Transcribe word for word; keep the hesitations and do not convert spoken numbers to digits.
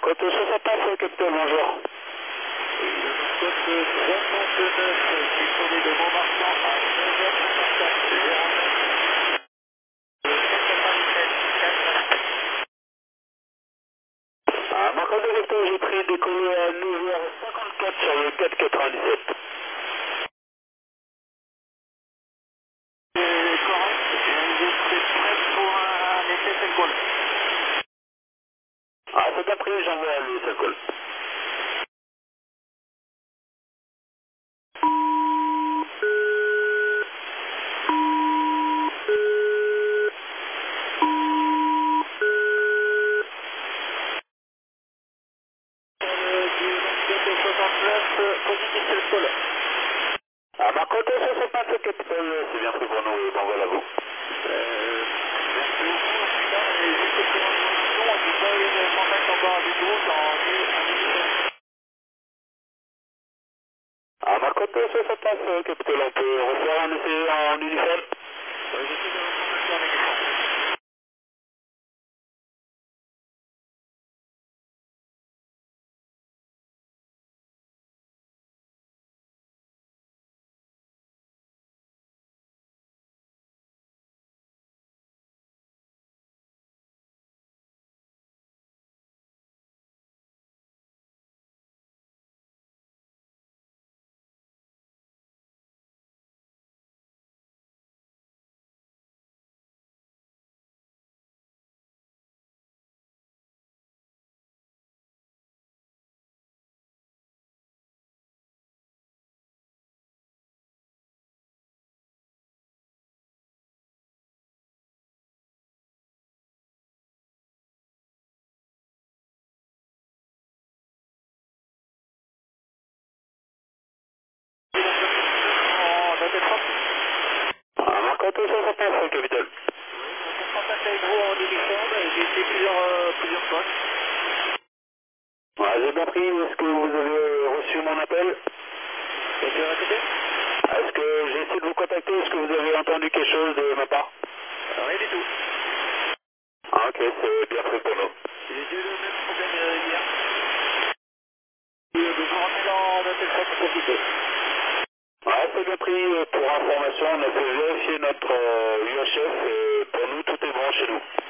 Côte soixante-neuf, capitaine, bonjour. Côte soixante-neuf, disponible de Montmarsan à neuf heures cinquante-quatre, zéro neuf, quatre-vingt-dix-sept. Ah, ma côte capitaine, j'ai pris décoller à neuf heures cinquante-quatre sur le quatre quatre-vingt-dix-sept. C'est correct, je suis prêt pour un essai Selcol. Ah, c'est bien pris, j'envoie le Selcol. Du soixante-neuf, positif Selcol. Ah, ma côte soixante-neuf, capitaine, c'est bien pris pour nous, j'envoie à vous. Euh, merci beaucoup. Putain, et juste pour information, on n'a pas eu de contact encore avec vous dans un univers. Ah, ma côte soixante-neuf, capitaine, on peut refaire un essai en uniforme? Euh, je suis de votre contact en uniforme. En hôtel France. Ah, ma côte soixante-neuf, capitaine. Oui, on prend contact avec vous en uniforme. J'ai essayé plusieurs, euh, plusieurs fois. Ah, j'ai bien pris, est-ce que vous avez reçu mon appel? Et tu veux répéter? Est-ce que j'ai essayé de vous contacter? Est-ce que vous avez entendu quelque chose de ma part? Euh, Rien du tout. Ah, ok, c'est bien fait pour nous. J'ai eu le même problème euh, hier. Et euh, donc, on rentre dans hôtel France pour profiter. Ah, c'est bien pris, euh, pour information, on a fait vérifier notre euh, U H F et pour nous, tout est bon chez nous.